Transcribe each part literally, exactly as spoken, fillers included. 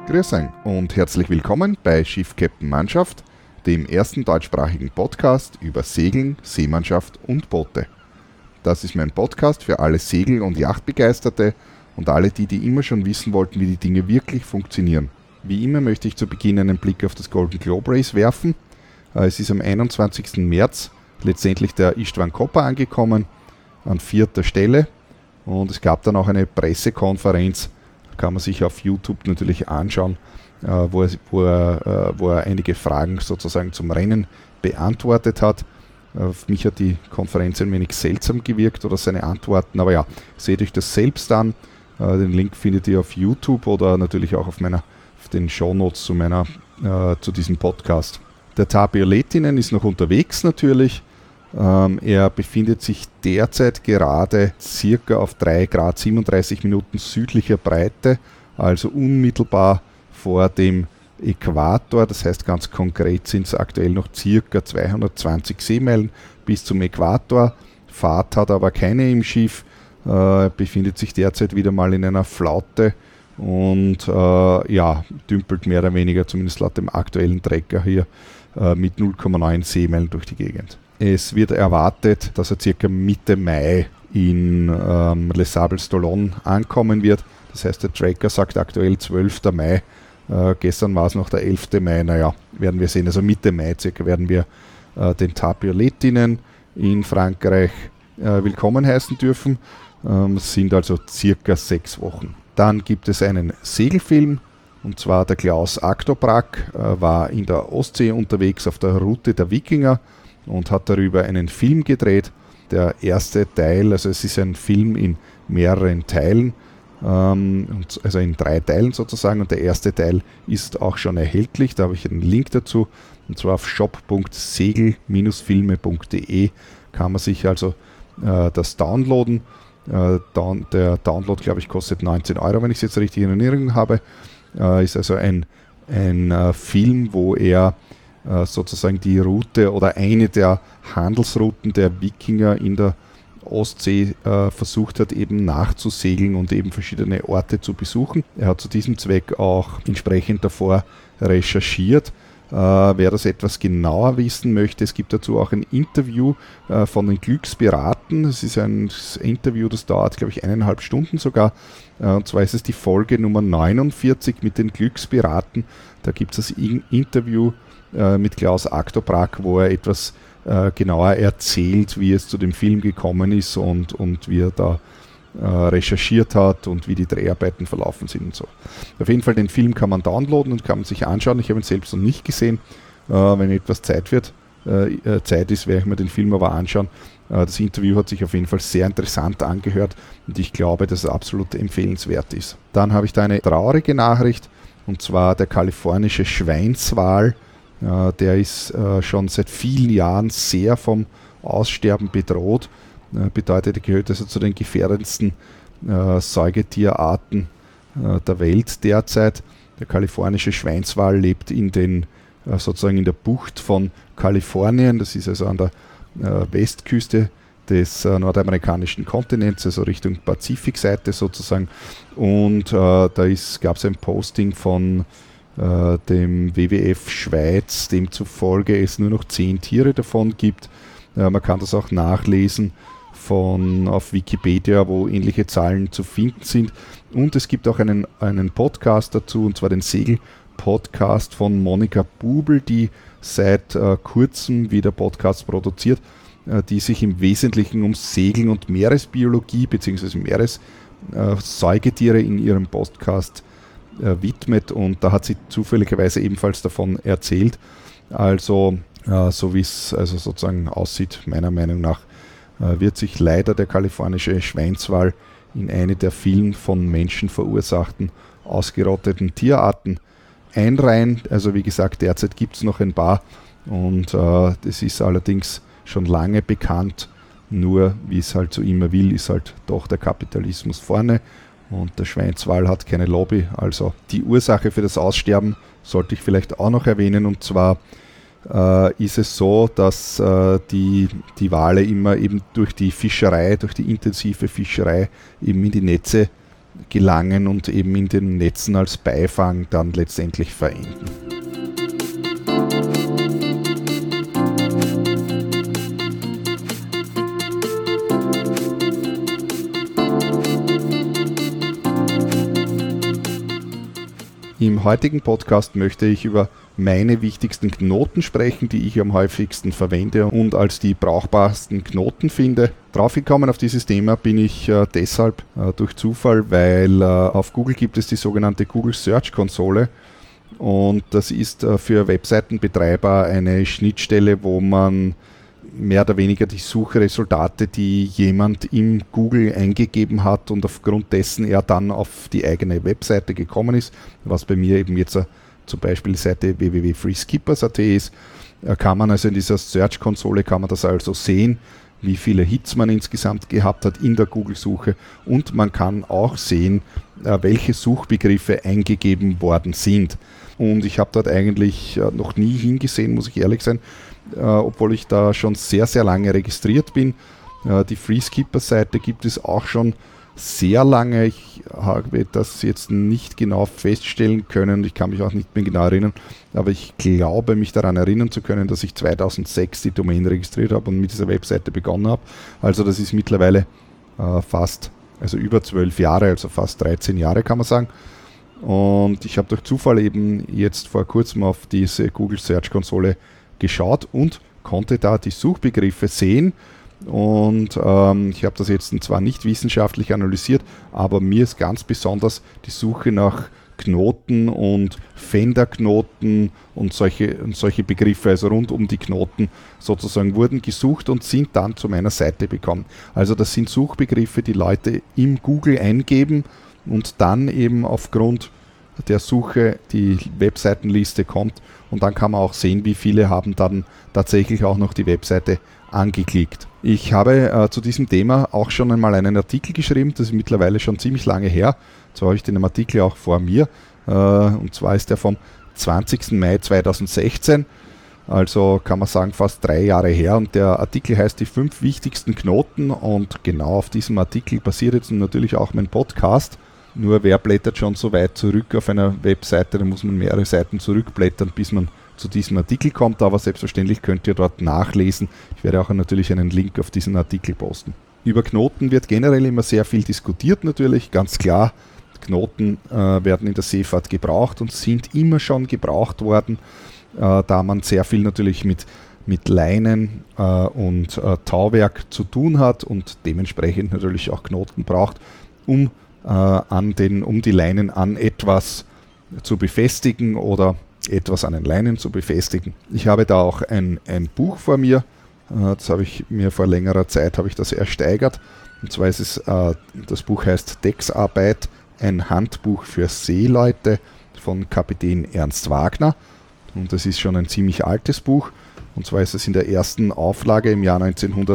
Grüß euch und herzlich willkommen bei Schiff Captain Mannschaft, dem ersten deutschsprachigen Podcast über Segeln, Seemannschaft und Boote. Das ist mein Podcast für alle Segel- und Yachtbegeisterte und alle die, die immer schon wissen wollten, wie die Dinge wirklich funktionieren. Wie immer möchte ich zu Beginn einen Blick auf das Golden Globe Race werfen. Es ist am einundzwanzigsten März letztendlich der Istvan Kopper angekommen, an vierter Stelle, und es gab dann auch eine Pressekonferenz, kann man sich auf YouTube natürlich anschauen, äh, wo, er, wo, er, äh, wo er einige Fragen sozusagen zum Rennen beantwortet hat. Äh, für mich hat die Konferenz ein wenig seltsam gewirkt oder seine Antworten, aber ja, seht euch das selbst an. Äh, den Link findet ihr auf YouTube oder natürlich auch auf, meiner, auf den Shownotes zu, meiner, äh, zu diesem Podcast. Der Tapio Lehtinen ist noch unterwegs natürlich. Ähm, er befindet sich derzeit gerade circa auf drei Grad siebenunddreißig Minuten südlicher Breite, also unmittelbar vor dem Äquator. Das heißt, ganz konkret sind es aktuell noch circa zweihundertzwanzig Seemeilen bis zum Äquator. Fahrt hat aber keine im Schiff, äh, befindet sich derzeit wieder mal in einer Flaute und äh, ja, dümpelt mehr oder weniger, zumindest laut dem aktuellen Tracker hier, äh, mit null Komma neun Seemeilen durch die Gegend. Es wird erwartet, dass er circa Mitte Mai in ähm, Les Sables-d'Olonne ankommen wird. Das heißt, der Tracker sagt aktuell zwölfter Mai. Äh, gestern war es noch der elfter Mai. Naja, werden wir sehen. Also Mitte Mai circa werden wir äh, den Tapio Lehtinen in Frankreich äh, willkommen heißen dürfen. Ähm, es sind also circa sechs Wochen. Dann gibt es einen Segelfilm. Und zwar der Klaus Achtoprak äh, war in der Ostsee unterwegs auf der Route der Wikinger und hat darüber einen Film gedreht. Der erste Teil, also es ist ein Film in mehreren Teilen, ähm, also in drei Teilen sozusagen, und der erste Teil ist auch schon erhältlich, da habe ich einen Link dazu, und zwar auf shop punkt segel filme punkt de kann man sich also äh, das downloaden. Äh, down, der Download, glaube ich, kostet neunzehn Euro, wenn ich es jetzt richtig in Erinnerung habe. Äh, ist also ein, ein äh, Film, wo er sozusagen die Route oder eine der Handelsrouten der Wikinger in der Ostsee äh, versucht hat, eben nachzusegeln und eben verschiedene Orte zu besuchen. Er hat zu diesem Zweck auch entsprechend davor recherchiert. Äh, wer das etwas genauer wissen möchte, es gibt dazu auch ein Interview äh, von den Glückspiraten. Es ist ein Interview, das dauert, glaube ich, eineinhalb Stunden sogar. Äh, und zwar ist es die Folge Nummer neunundvierzig mit den Glückspiraten. Da gibt es das In- Interview mit Klaus Achtoprak, wo er etwas äh, genauer erzählt, wie es zu dem Film gekommen ist und, und wie er da äh, recherchiert hat und wie die Dreharbeiten verlaufen sind und so. Auf jeden Fall, den Film kann man downloaden und kann man sich anschauen. Ich habe ihn selbst noch nicht gesehen. Äh, wenn etwas Zeit wird, äh, Zeit ist, werde ich mir den Film aber anschauen. Äh, das Interview hat sich auf jeden Fall sehr interessant angehört und ich glaube, dass es absolut empfehlenswert ist. Dann habe ich da eine traurige Nachricht, und zwar der kalifornische Schweinswal. Uh, der ist uh, schon seit vielen Jahren sehr vom Aussterben bedroht. Uh, bedeutet, er gehört also zu den gefährdendsten uh, Säugetierarten uh, der Welt derzeit. Der kalifornische Schweinswal lebt in den, uh, sozusagen in der Bucht von Kalifornien. Das ist also an der uh, Westküste des uh, nordamerikanischen Kontinents, also Richtung Pazifikseite sozusagen. Und uh, da gab es ein Posting von dem W W F Schweiz, demzufolge es nur noch zehn Tiere davon gibt. Äh, man kann das auch nachlesen von, auf Wikipedia, wo ähnliche Zahlen zu finden sind. Und es gibt auch einen, einen Podcast dazu, und zwar den Segel-Podcast von Monika Bubel, die seit äh, kurzem wieder Podcasts produziert, äh, die sich im Wesentlichen um Segeln und Meeresbiologie bzw. Meeressäugetiere äh, in ihrem Podcast widmet, und da hat sie zufälligerweise ebenfalls davon erzählt. Also äh, so wie es also sozusagen aussieht, meiner Meinung nach, äh, wird sich leider der kalifornische Schweinswal in eine der vielen von Menschen verursachten ausgerotteten Tierarten einreihen. Also wie gesagt, derzeit gibt es noch ein paar, und äh, das ist allerdings schon lange bekannt, nur wie es halt so immer will, ist halt doch der Kapitalismus vorne. Und der Schweinswal hat keine Lobby. Also die Ursache für das Aussterben sollte ich vielleicht auch noch erwähnen. Und zwar äh, ist es so, dass äh, die, die Wale immer eben durch die Fischerei, durch die intensive Fischerei eben in die Netze gelangen und eben in den Netzen als Beifang dann letztendlich verenden. Im heutigen Podcast möchte ich über meine wichtigsten Knoten sprechen, die ich am häufigsten verwende und als die brauchbarsten Knoten finde. Draufgekommen auf dieses Thema bin ich äh, deshalb äh, durch Zufall, weil äh, auf Google gibt es die sogenannte Google Search Konsole und das ist äh, für Webseitenbetreiber eine Schnittstelle, wo man mehr oder weniger die Suchresultate, die jemand im Google eingegeben hat und aufgrund dessen er dann auf die eigene Webseite gekommen ist, was bei mir eben jetzt uh, zum Beispiel die Seite w w w punkt freeskippers punkt a t ist, uh, kann man also in dieser Search-Konsole kann man das also sehen, wie viele Hits man insgesamt gehabt hat in der Google-Suche und man kann auch sehen, uh, welche Suchbegriffe eingegeben worden sind. Und ich habe dort eigentlich uh, noch nie hingesehen, muss ich ehrlich sein, Uh, obwohl ich da schon sehr, sehr lange registriert bin. Uh, die Freeskippers-Seite gibt es auch schon sehr lange. Ich habe das jetzt nicht genau feststellen können. Ich kann mich auch nicht mehr genau erinnern. Aber ich glaube, mich daran erinnern zu können, dass ich zweitausendsechs die Domain registriert habe und mit dieser Webseite begonnen habe. Also das ist mittlerweile uh, fast, also über zwölf Jahre, also fast dreizehn Jahre kann man sagen. Und ich habe durch Zufall eben jetzt vor kurzem auf diese Google Search Konsole geschaut und konnte da die Suchbegriffe sehen und ähm, ich habe das jetzt zwar nicht wissenschaftlich analysiert, aber mir ist ganz besonders die Suche nach Knoten und Fenderknoten und solche, und solche Begriffe, also rund um die Knoten sozusagen wurden gesucht und sind dann zu meiner Seite gekommen. Also das sind Suchbegriffe, die Leute im Google eingeben und dann eben aufgrund der Suche die Webseitenliste kommt und dann kann man auch sehen, wie viele haben dann tatsächlich auch noch die Webseite angeklickt. Ich habe äh, zu diesem Thema auch schon einmal einen Artikel geschrieben, das ist mittlerweile schon ziemlich lange her, zwar habe ich den Artikel auch vor mir, äh, und zwar ist der vom zwanzigsten Mai zweitausendsechzehn, also kann man sagen fast drei Jahre her und der Artikel heißt die fünf wichtigsten Knoten und genau auf diesem Artikel basiert jetzt natürlich auch mein Podcast. Nur wer blättert schon so weit zurück auf einer Webseite, da muss man mehrere Seiten zurückblättern, bis man zu diesem Artikel kommt, aber selbstverständlich könnt ihr dort nachlesen. Ich werde auch natürlich einen Link auf diesen Artikel posten. Über Knoten wird generell immer sehr viel diskutiert natürlich, ganz klar. Knoten äh, werden in der Seefahrt gebraucht und sind immer schon gebraucht worden, äh, da man sehr viel natürlich mit, mit Leinen äh, und äh, Tauwerk zu tun hat und dementsprechend natürlich auch Knoten braucht, um An den, um die Leinen an etwas zu befestigen oder etwas an den Leinen zu befestigen. Ich habe da auch ein, ein Buch vor mir, das habe ich mir vor längerer Zeit habe ich das ersteigert. Und zwar ist es, das Buch heißt Decksarbeit, ein Handbuch für Seeleute von Kapitän Ernst Wagner. Und das ist schon ein ziemlich altes Buch. Und zwar ist es in der ersten Auflage im Jahr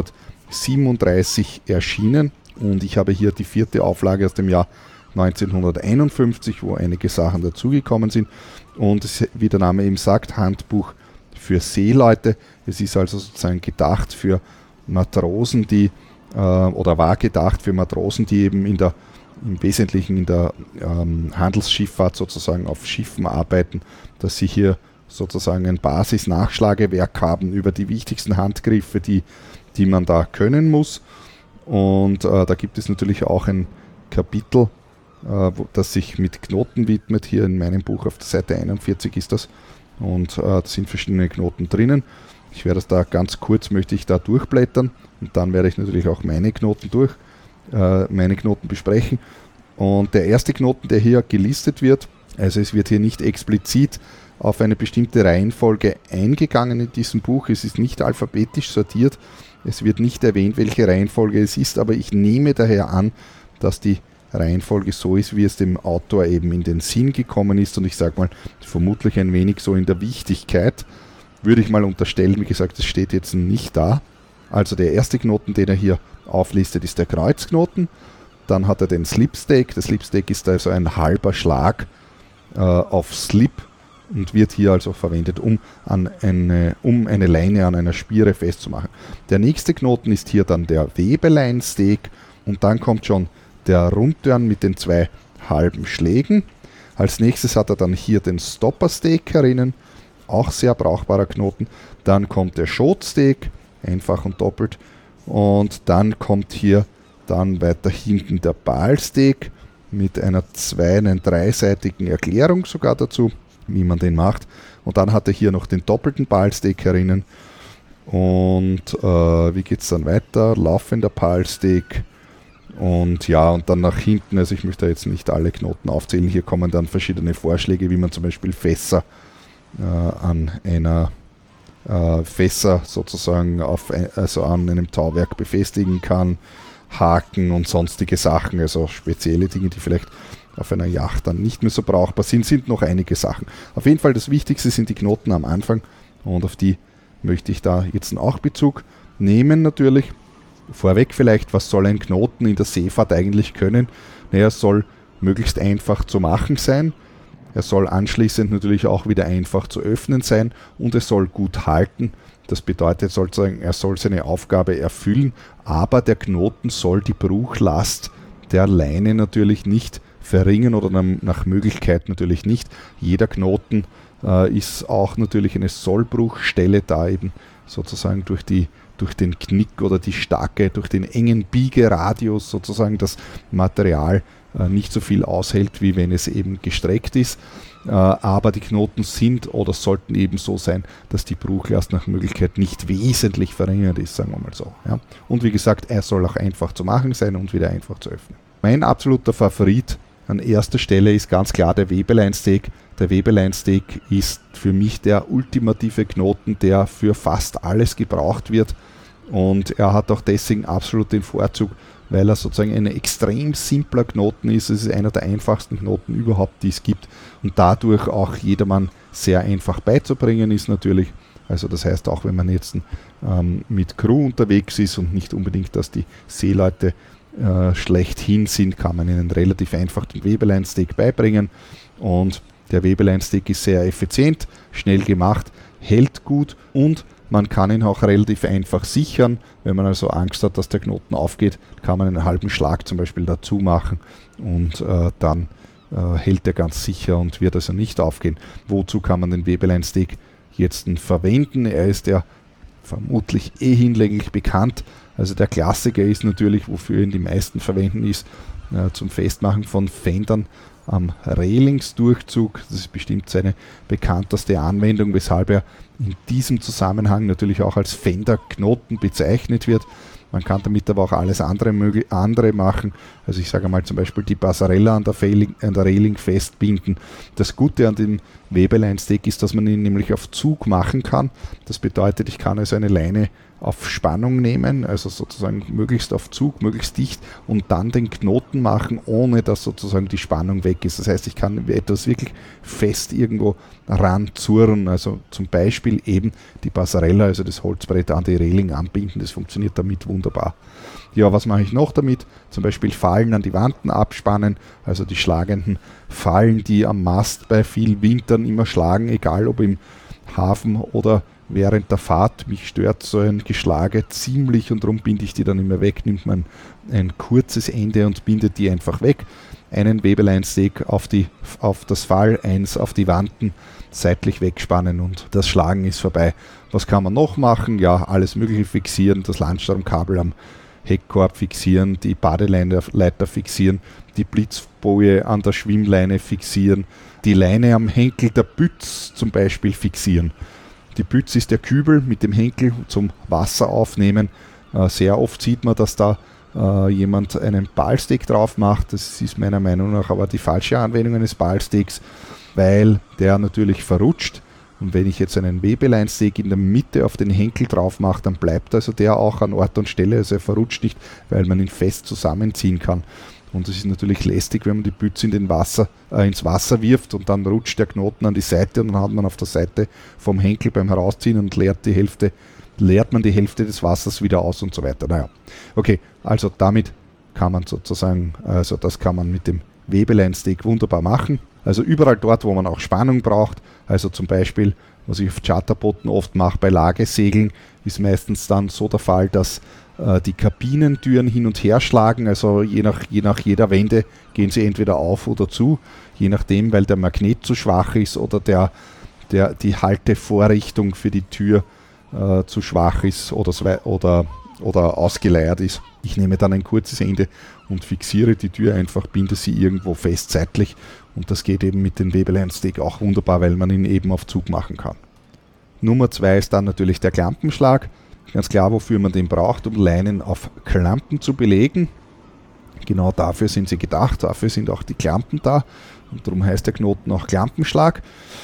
neunzehnhundertsiebenunddreißig erschienen. Und ich habe hier die vierte Auflage aus dem Jahr neunzehnhunderteinundfünfzig, wo einige Sachen dazugekommen sind. Und es, wie der Name eben sagt, Handbuch für Seeleute. Es ist also sozusagen gedacht für Matrosen, die, äh, oder war gedacht für Matrosen, die eben in der, im Wesentlichen in der ähm, Handelsschifffahrt sozusagen auf Schiffen arbeiten, dass sie hier sozusagen ein Basis-Nachschlagewerk haben über die wichtigsten Handgriffe, die, die man da können muss. Und äh, da gibt es natürlich auch ein Kapitel, äh, wo, das sich mit Knoten widmet. Hier in meinem Buch auf der Seite einundvierzig ist das. Und äh, da sind verschiedene Knoten drinnen. Ich werde das da ganz kurz, möchte ich da durchblättern. Und dann werde ich natürlich auch meine Knoten durch, äh, meine Knoten besprechen. Und der erste Knoten, der hier gelistet wird, also es wird hier nicht explizit auf eine bestimmte Reihenfolge eingegangen in diesem Buch. Es ist nicht alphabetisch sortiert. Es wird nicht erwähnt, welche Reihenfolge es ist, aber ich nehme daher an, dass die Reihenfolge so ist, wie es dem Autor eben in den Sinn gekommen ist. Und ich sage mal, vermutlich ein wenig so in der Wichtigkeit, würde ich mal unterstellen. Wie gesagt, es steht jetzt nicht da. Also der erste Knoten, den er hier auflistet, ist der Kreuzknoten. Dann hat er den Slipstake. Der Slipstake ist also ein halber Schlag äh, auf Slip und wird hier also verwendet, um, an eine, um eine Leine an einer Spiere festzumachen. Der nächste Knoten ist hier dann der Webelein-Stake und dann kommt schon der Rundtörn mit den zwei halben Schlägen. Als nächstes hat er dann hier den Stopper-Stake herinnen, auch sehr brauchbarer Knoten. Dann kommt der Shot-Stake, einfach und doppelt. Und dann kommt hier dann weiter hinten der Ball-Stake mit einer zwei-, einer dreiseitigen Erklärung sogar dazu, wie man den macht. Und dann hat er hier noch den doppelten Ball-Stake herinnen. Und äh, wie geht es dann weiter? Laufender Ball-Stake. Und ja, und dann nach hinten, also ich möchte jetzt nicht alle Knoten aufzählen, hier kommen dann verschiedene Vorschläge, wie man zum Beispiel Fässer äh, an einer äh, Fässer sozusagen auf ein, also an einem Tauwerk befestigen kann, Haken und sonstige Sachen, also spezielle Dinge, die vielleicht auf einer Yacht dann nicht mehr so brauchbar sind, sind noch einige Sachen. Auf jeden Fall das Wichtigste sind die Knoten am Anfang und auf die möchte ich da jetzt auch Bezug nehmen natürlich. Vorweg vielleicht, was soll ein Knoten in der Seefahrt eigentlich können? Naja, es soll möglichst einfach zu machen sein. Er soll anschließend natürlich auch wieder einfach zu öffnen sein und es soll gut halten. Das bedeutet sozusagen, er soll seine Aufgabe erfüllen, aber der Knoten soll die Bruchlast der Leine natürlich nicht verringern oder nach Möglichkeit natürlich nicht. Jeder Knoten äh, ist auch natürlich eine Sollbruchstelle, da eben sozusagen durch die durch den Knick oder die starke, durch den engen Biegeradius sozusagen das Material äh, nicht so viel aushält, wie wenn es eben gestreckt ist. Äh, aber die Knoten sind oder sollten eben so sein, dass die Bruchlast nach Möglichkeit nicht wesentlich verringert ist, sagen wir mal so. Ja. Und wie gesagt, er soll auch einfach zu machen sein und wieder einfach zu öffnen. Mein absoluter Favorit an erster Stelle ist ganz klar der Webelein-Stake. Der Webelein-Stake ist für mich der ultimative Knoten, der für fast alles gebraucht wird. Und er hat auch deswegen absolut den Vorzug, weil er sozusagen ein extrem simpler Knoten ist. Es ist einer der einfachsten Knoten überhaupt, die es gibt. Und dadurch auch jedermann sehr einfach beizubringen ist natürlich. Also das heißt, auch wenn man jetzt ähm, mit Crew unterwegs ist und nicht unbedingt, dass die Seeleute äh, schlechthin sind, kann man ihnen relativ einfach den Webelein-Stake beibringen. Und der Webelein-Stake ist sehr effizient, schnell gemacht, hält gut und man kann ihn auch relativ einfach sichern. Wenn man also Angst hat, dass der Knoten aufgeht, kann man einen halben Schlag zum Beispiel dazu machen und äh, dann äh, hält er ganz sicher und wird also nicht aufgehen. Wozu kann man den Webelein-Stake jetzt verwenden? Er ist ja vermutlich eh hinlänglich bekannt. Also der Klassiker ist natürlich, wofür ihn die meisten verwenden, ist äh, zum Festmachen von Fendern am Railingsdurchzug. Das ist bestimmt seine bekannteste Anwendung, weshalb er in diesem Zusammenhang natürlich auch als Fenderknoten bezeichnet wird. Man kann damit aber auch alles andere, möglich, andere machen. Also ich sage mal zum Beispiel die Passarella an der, Failing, an der Railing festbinden. Das Gute an dem Webelein-Stake ist, dass man ihn nämlich auf Zug machen kann. Das bedeutet, ich kann also eine Leine auf Spannung nehmen, also sozusagen möglichst auf Zug, möglichst dicht und dann den Knoten machen, ohne dass sozusagen die Spannung weg ist. Das heißt, ich kann etwas wirklich fest irgendwo ranzurren, also zum Beispiel eben die Passarella, also das Holzbrett an die Reling anbinden, das funktioniert damit wunderbar. Ja, was mache ich noch damit? Zum Beispiel Fallen an die Wanten abspannen, also die schlagenden Fallen, die am Mast bei vielen Wintern immer schlagen, egal ob im Hafen oder während der Fahrt. Mich stört so ein Geschlage ziemlich und darum binde ich die dann immer weg, nimmt man ein kurzes Ende und bindet die einfach weg. Einen Webelein-Stake auf, die, auf das Fall, eins auf die Wanten, seitlich wegspannen und das Schlagen ist vorbei. Was kann man noch machen? Ja, alles Mögliche fixieren, das Landsturmkabel am Heckkorb fixieren, die Badeleiter fixieren, die Blitzboje an der Schwimmleine fixieren, die Leine am Henkel der Bütz zum Beispiel fixieren. Die Bütz ist der Kübel mit dem Henkel zum Wasser aufnehmen. Äh, sehr oft sieht man, dass da äh, jemand einen Ballstake drauf macht. Das ist meiner Meinung nach aber die falsche Anwendung eines Ballstakes, weil der natürlich verrutscht. Und wenn ich jetzt einen Webelein-Stake in der Mitte auf den Henkel drauf mache, dann bleibt also der auch an Ort und Stelle. Also er verrutscht nicht, weil man ihn fest zusammenziehen kann. Und es ist natürlich lästig, wenn man die Büchse in den Wasser, äh, ins Wasser wirft und dann rutscht der Knoten an die Seite und dann hat man auf der Seite vom Henkel beim Herausziehen und leert die Hälfte, leert man die Hälfte des Wassers wieder aus und so weiter. Naja, okay, also damit kann man sozusagen, also das kann man mit dem Webeleinsteg wunderbar machen. Also überall dort, wo man auch Spannung braucht, also zum Beispiel, was ich auf Charterbooten oft mache, bei Lagesegeln, ist meistens dann so der Fall, dass äh, die Kabinentüren hin und her schlagen, also je nach, je nach jeder Wende gehen sie entweder auf oder zu, je nachdem, weil der Magnet zu schwach ist oder der, der, die Haltevorrichtung für die Tür äh, zu schwach ist oder, oder, oder ausgeleiert ist. Ich nehme dann ein kurzes Ende und fixiere die Tür einfach, binde sie irgendwo fest seitlich und das geht eben mit dem Webeleinsteg auch wunderbar, weil man ihn eben auf Zug machen kann. Nummer zwei ist dann natürlich der Klampenschlag. Ganz klar, wofür man den braucht, um Leinen auf Klampen zu belegen. Genau dafür sind sie gedacht, dafür sind auch die Klampen da und darum heißt der Knoten auch Klampenschlag.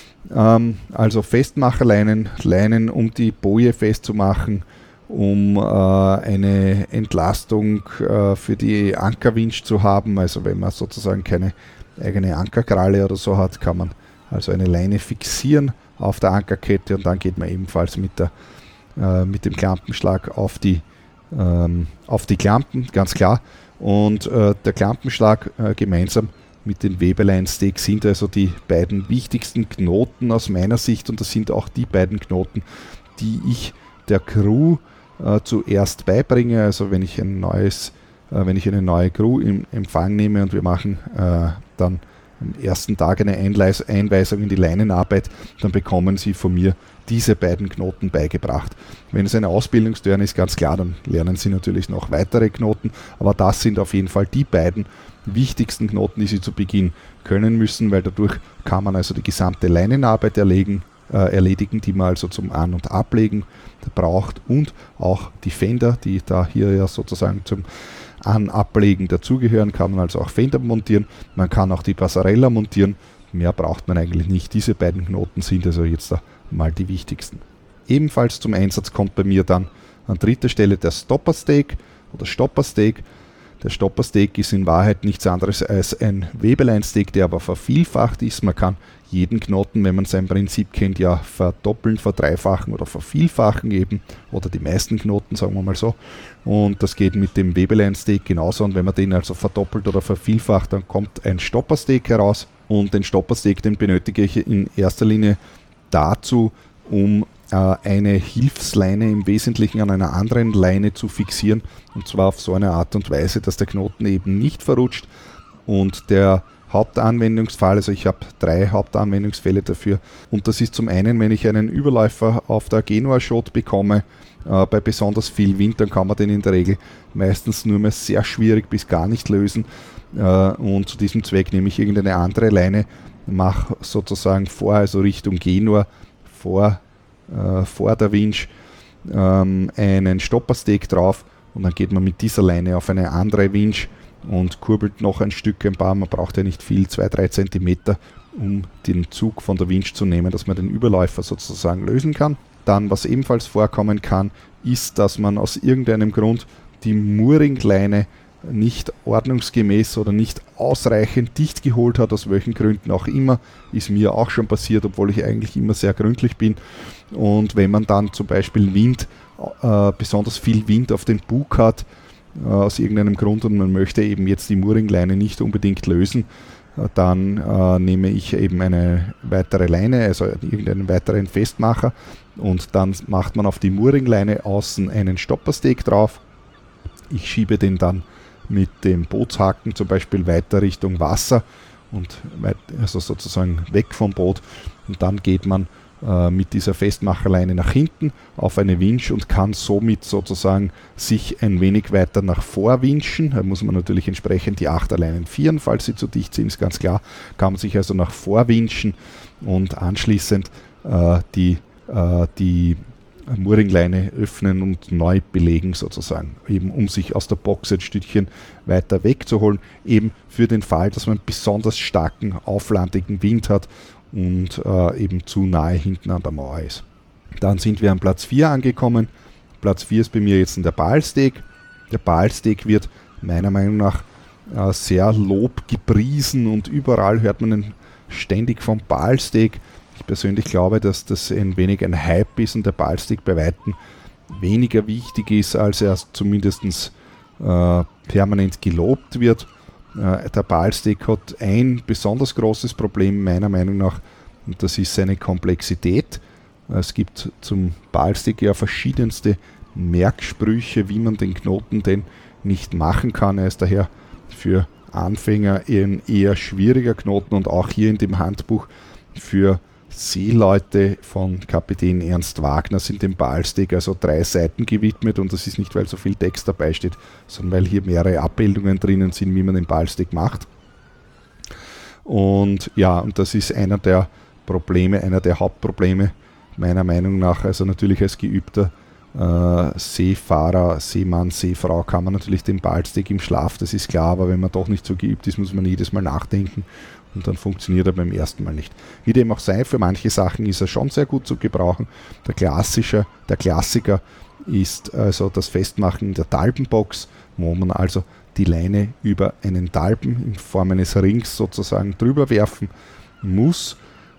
Ähm, also Festmacherleinen, Leinen, um die Boje festzumachen, um äh, eine Entlastung äh, für die Ankerwinch zu haben. Also wenn man sozusagen keine eigene Ankerkralle oder so hat, kann man also eine Leine fixieren auf der Ankerkette und dann geht man ebenfalls mit, der, äh, mit dem Klampenschlag auf die, ähm, auf die Klampen, ganz klar. Und äh, der Klampenschlag äh, gemeinsam mit den Webeleinsteg sind also die beiden wichtigsten Knoten aus meiner Sicht und das sind auch die beiden Knoten, die ich der Crew äh, zuerst beibringe. Also wenn ich ein neues, äh, wenn ich eine neue Crew im Empfang nehme und wir machen äh, dann am ersten Tag eine Einleis- Einweisung in die Leinenarbeit, dann bekommen Sie von mir diese beiden Knoten beigebracht. Wenn es eine Ausbildungsturn ist, ganz klar, dann lernen Sie natürlich noch weitere Knoten, aber das sind auf jeden Fall die beiden wichtigsten Knoten, die Sie zu Beginn können müssen, weil dadurch kann man also die gesamte Leinenarbeit erlegen, äh, erledigen, die man also zum An- und Ablegen braucht und auch die Fender, die da hier ja sozusagen zum An- Ablegen dazugehören, kann man also auch Fender montieren, man kann auch die Passarella montieren, mehr braucht man eigentlich nicht. Diese beiden Knoten sind also jetzt da mal die wichtigsten. Ebenfalls zum Einsatz kommt bei mir dann an dritter Stelle der Stoppersteg oder Stoppersteg. Der Stoppersteg ist in Wahrheit nichts anderes als ein Webeleinsteg, der aber vervielfacht ist. Man kann jeden Knoten, wenn man sein Prinzip kennt, ja verdoppeln, verdreifachen oder vervielfachen eben oder die meisten Knoten, sagen wir mal so. Und das geht mit dem Webeleinsteg genauso und wenn man den also verdoppelt oder vervielfacht, dann kommt ein Stoppersteg heraus und den Stoppersteg, den benötige ich in erster Linie dazu, um äh, eine Hilfsleine im Wesentlichen an einer anderen Leine zu fixieren und zwar auf so eine Art und Weise, dass der Knoten eben nicht verrutscht und der Hauptanwendungsfall, also ich habe drei Hauptanwendungsfälle dafür und das ist zum einen, wenn ich einen Überläufer auf der Genua-Schot bekomme, äh, bei besonders viel Wind, dann kann man den in der Regel meistens nur mehr sehr schwierig bis gar nicht lösen äh, und zu diesem Zweck nehme ich irgendeine andere Leine, mache sozusagen vor, also Richtung Genua, vor, äh, vor der Winch ähm, einen Stoppersteg drauf und dann geht man mit dieser Leine auf eine andere Winch und kurbelt noch ein Stück ein paar, man braucht ja nicht viel, zwei bis drei Zentimeter, um den Zug von der Winch zu nehmen, dass man den Überläufer sozusagen lösen kann. Dann, was ebenfalls vorkommen kann, ist, dass man aus irgendeinem Grund die Mooringleine nicht ordnungsgemäß oder nicht ausreichend dicht geholt hat, aus welchen Gründen auch immer, ist mir auch schon passiert, obwohl ich eigentlich immer sehr gründlich bin. Und wenn man dann zum Beispiel Wind, äh, besonders viel Wind auf den Bug hat, aus irgendeinem Grund und man möchte eben jetzt die Mooringleine nicht unbedingt lösen, dann äh, nehme ich eben eine weitere Leine, also irgendeinen weiteren Festmacher und dann macht man auf die Mooringleine außen einen Stoppersteg drauf. Ich schiebe den dann mit dem Bootshaken zum Beispiel weiter Richtung Wasser und weit, also sozusagen weg vom Boot und dann geht man mit dieser Festmacherleine nach hinten auf eine Winch und kann somit sozusagen sich ein wenig weiter nach vor winchen. Da muss man natürlich entsprechend die Achterleinen vieren, falls sie zu dicht sind, ist ganz klar. Kann man sich also nach vor winchen und anschließend äh, die, äh, die Mooringleine öffnen und neu belegen sozusagen, eben um sich aus der Box ein Stückchen weiter wegzuholen, eben für den Fall, dass man besonders starken, auflandigen Wind hat und äh, eben zu nahe hinten an der Mauer ist. Dann sind wir an Platz vier angekommen. Platz vier ist bei mir jetzt der Balsteg. Der Balsteg wird meiner Meinung nach äh, sehr Lob gepriesen und überall hört man ständig vom Balsteg. Ich persönlich glaube, dass das ein wenig ein Hype ist und der Balsteg bei Weitem weniger wichtig ist, als er zumindest äh, permanent gelobt wird. Äh, der Ballstick hat ein besonders großes Problem meiner Meinung nach, und das ist seine Komplexität. Es gibt zum Ballstick ja verschiedenste Merksprüche, wie man den Knoten denn nicht machen kann. Er ist daher für Anfänger ein eher schwieriger Knoten und auch hier in dem Handbuch für Seeleute von Kapitän Ernst Wagner sind dem Ballstick also drei Seiten gewidmet, und das ist nicht, weil so viel Text dabei steht, sondern weil hier mehrere Abbildungen drinnen sind, wie man den Ballstick macht. Und ja, und das ist einer der Probleme, einer der Hauptprobleme meiner Meinung nach. Also natürlich als geübter äh, Seefahrer, Seemann, Seefrau kann man natürlich den Ballstick im Schlaf, das ist klar, aber wenn man doch nicht so geübt ist, muss man jedes Mal nachdenken. Und dann funktioniert er beim ersten Mal nicht. Wie dem auch sei, für manche Sachen ist er schon sehr gut zu gebrauchen. Der klassische, der Klassiker ist also das Festmachen in der Talpenbox, wo man also die Leine über einen Talpen in Form eines Rings sozusagen drüber werfen muss.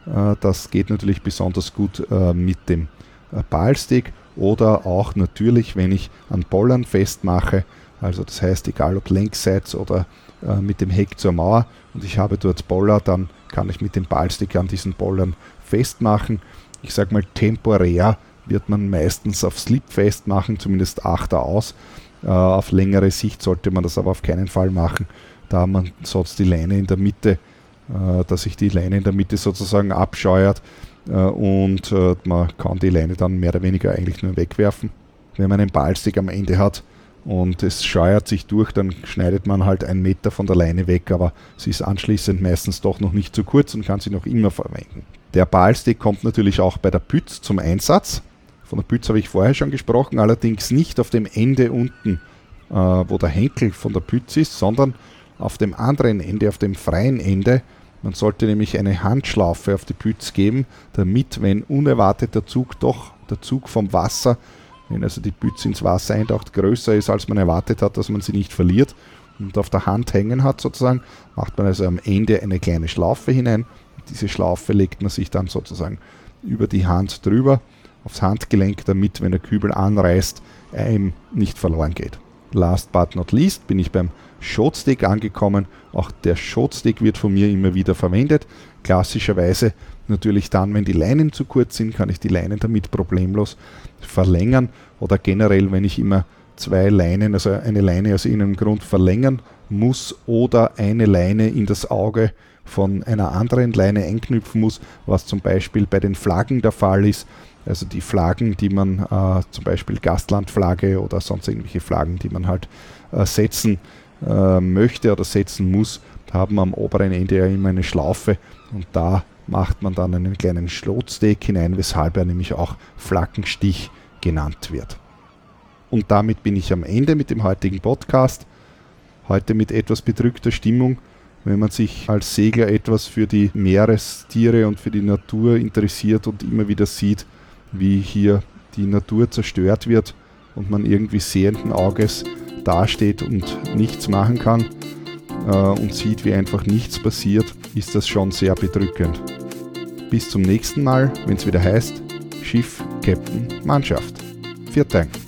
Das geht natürlich besonders gut mit dem Ballstick oder auch natürlich, wenn ich an Pollern festmache, also das heißt, egal ob längsseits oder äh, mit dem Heck zur Mauer und ich habe dort Poller, dann kann ich mit dem Ballstick an diesen Pollern festmachen. Ich sage mal, temporär wird man meistens auf Slip festmachen, zumindest Achter aus. Äh, auf längere Sicht sollte man das aber auf keinen Fall machen, da man sonst die Leine in der Mitte, äh, dass sich die Leine in der Mitte sozusagen abscheuert äh, und äh, man kann die Leine dann mehr oder weniger eigentlich nur wegwerfen. Wenn man einen Ballstick am Ende hat und es scheuert sich durch, dann schneidet man halt einen Meter von der Leine weg, aber sie ist anschließend meistens doch noch nicht zu kurz und kann sie noch immer verwenden. Der Ballstick kommt natürlich auch bei der Pütz zum Einsatz. Von der Pütz habe ich vorher schon gesprochen, allerdings nicht auf dem Ende unten, äh, wo der Henkel von der Pütz ist, sondern auf dem anderen Ende, auf dem freien Ende. Man sollte nämlich eine Handschlaufe auf die Pütz geben, damit, wenn unerwartet der Zug doch, der Zug vom Wasser, wenn also die Pütz ins Wasser eintaucht, größer ist, als man erwartet hat, dass man sie nicht verliert und auf der Hand hängen hat sozusagen, macht man also am Ende eine kleine Schlaufe hinein. Diese Schlaufe legt man sich dann sozusagen über die Hand drüber, aufs Handgelenk, damit, wenn der Kübel anreißt, einem nicht verloren geht. Last but not least bin ich beim Shotstick angekommen. Auch der Shotstick wird von mir immer wieder verwendet. Klassischerweise natürlich dann, wenn die Leinen zu kurz sind, kann ich die Leinen damit problemlos verlängern oder generell, wenn ich immer zwei Leinen, also eine Leine aus irgendeinem Grund verlängern muss oder eine Leine in das Auge von einer anderen Leine einknüpfen muss, was zum Beispiel bei den Flaggen der Fall ist. Also die Flaggen, die man äh, zum Beispiel Gastlandflagge oder sonst irgendwelche Flaggen, die man halt äh, setzen äh, möchte oder setzen muss, haben am oberen Ende ja immer eine Schlaufe und da macht man dann einen kleinen Shotstick hinein, weshalb er nämlich auch Flaggenstich genannt wird. Und damit bin ich am Ende mit dem heutigen Podcast. Heute mit etwas bedrückter Stimmung, wenn man sich als Segler etwas für die Meerestiere und für die Natur interessiert und immer wieder sieht, wie hier die Natur zerstört wird und man irgendwie sehenden Auges dasteht und nichts machen kann äh, und sieht, wie einfach nichts passiert, ist das schon sehr bedrückend. Bis zum nächsten Mal, wenn es wieder heißt Schiff, Captain, Mannschaft. Vielen Dank.